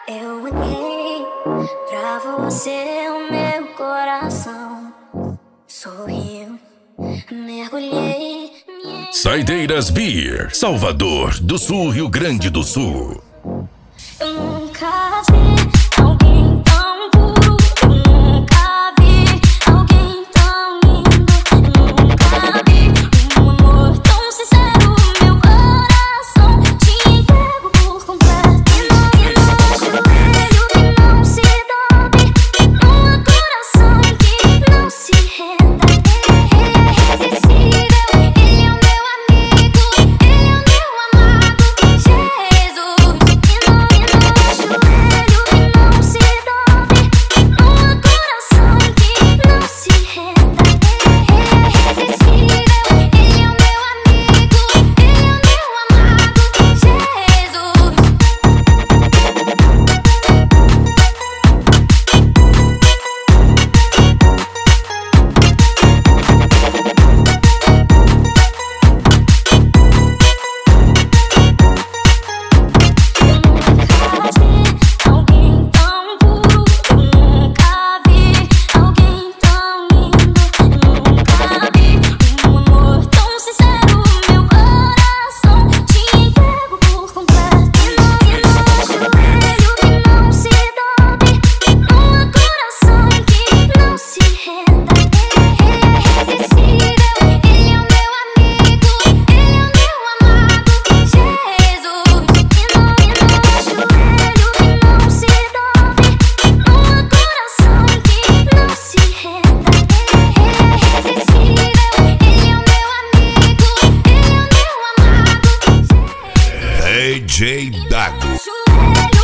Eu olhei pra você, o meu coração sorriu, mergulhei. Saideiras Beer, Salvador do Sul, Rio Grande do Sul. Eu nunca vi alguém tão puro, eu nunca vi alguém tão lindo, eu nunca vi um amor tão sincero. Meu coração te entrego por completo e no ajoelho que não se dobre, num coração que não se renda. Ele é irresistível, ele é o meu amigo, ele é o meu amado Jesus. E no ajoelho que não se dobre, num coração que não se renda. Ele é irresistível, ele é o meu amigo, ele é o meu amado Jesus. Alguém tão puro, eu nunca vi alguém tão lindo, eu nunca vi um amor tão sincero. Meu coração te entrego por completo e no ajoelho que não se dobre, num coração que não se renda. Ele é irresistível, ele é o meu amigo, ele é o meu amado Jesus. E no ajoelho que não se dobre, num coração que não se renda. Ele é irresistível, ele é o meu amigo, ele é o meu amado Jesus. DJ Dago. Joelho